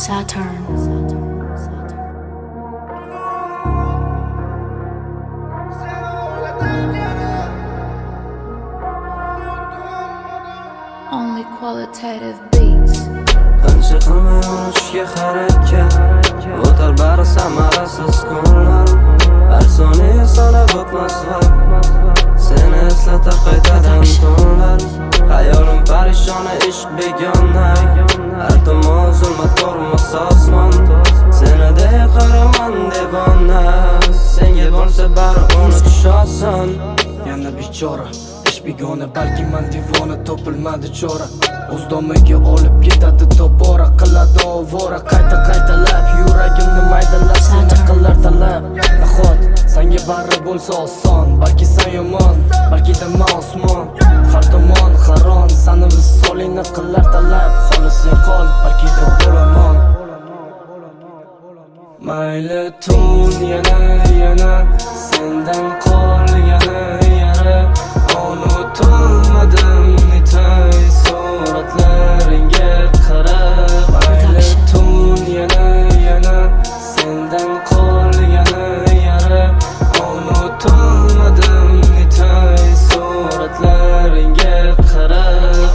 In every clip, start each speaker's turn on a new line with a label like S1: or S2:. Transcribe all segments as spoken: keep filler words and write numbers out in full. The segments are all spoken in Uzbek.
S1: Saturn. Only qualitative beats.
S2: Qancha qilmay unutishga harakat, o'tar bari samarasiz kunlar. Har soniya sanab o'tmas vaqt, seni eslatar qaytadan tunlar. Hayolim parishona, ishq begona, har tomon zulmat ko'rmas osmon. Seni deya qaraman devona, senga bo'lsa bari unutish oson.
S3: Yana bechora, ish begona, balki man devona, topilmadi chora. O'z domiga olib ketadi tobora, qiladi ovora, qayta qaytalab yuragimni maydalab, seni qilar talab. Nahot senga bari bo'lsa oson, balki sen yomon, balki dama osmon. Har tomon haron, seni visolingni qilar talab, xolising qol, balki da bo'laman. Mayli tun yana yana, sendan qolgani yara. Unutilmadim netay suratlaringga qarab. Mayli tun yana yana, sendan qolgani yara. Unutilmadim netay suratlaringga qarab.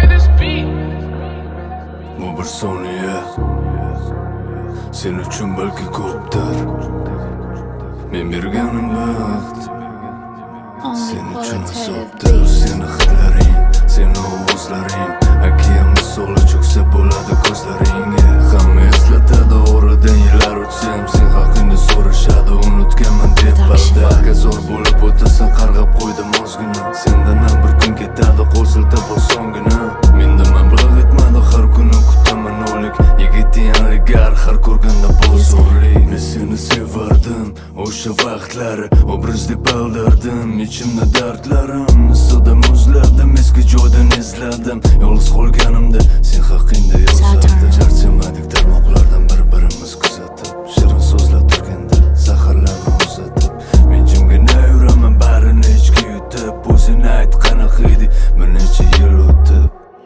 S4: Bu bir soniya sen uchun balki ko'pdir. Men berganim baxt sen uchun azobdir. Seni hidlaring, seni ovozlaring, okean misoli cho'ksa bo'ladi ko'zlaringga. Hamma eslatadi oradan yillar o'tsam, sen haqingda so'rashadi, unutganman deb balda. Balki zo'r bo'lib o'tasan, qarg'ab qo'ydim ozgina. Sendan ham bir kun ketadi, qo'l siltab osongina. Menda mablag' yetmadi, har kuni kutaman o'lik. Yigiting oligar, har ko'rganda bozorlik. Men seni sevardim, o'sha vaqtlari obraz deb aldardim. Ichimda dardlarim misida muzladim, eski joydan izladim. Yolg'iz qolganimda sen haqingda yozardim. Charchamadik tarmoqlardan bir-birimiz kuzatib, shirin so'zlab turganda zaharlarni uzatib. Men jimgina yuraman, barini ichga yutib. O'zing ayt qanaqa edi bir necha yil o'tib.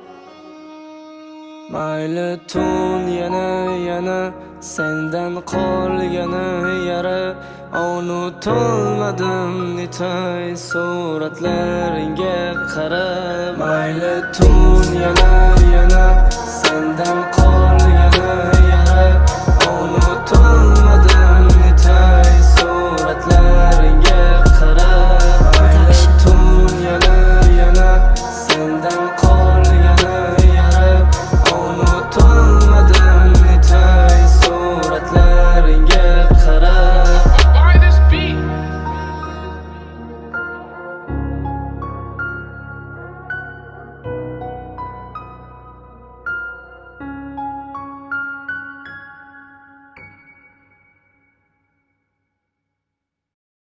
S3: Mayli tun yana yana, sendan qolgani yara. Unutilmadim netay suratlaringga qarab. Mayli tun yana yana, sendan qolgani